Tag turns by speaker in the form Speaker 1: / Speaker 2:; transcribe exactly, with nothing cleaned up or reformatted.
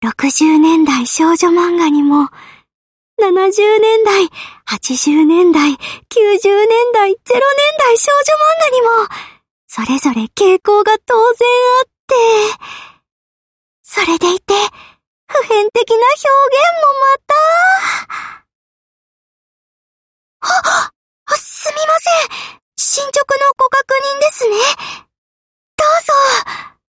Speaker 1: ろくじゅうねんだい少女漫画にも、ななじゅうねんだい、はちじゅうねんだい、きゅうじゅうねんだい、ゼロねんだい少女漫画にも、それぞれ傾向が当然あって、それでいて、普遍的な表現もまた、あ、すみません。進捗のご確認ですね。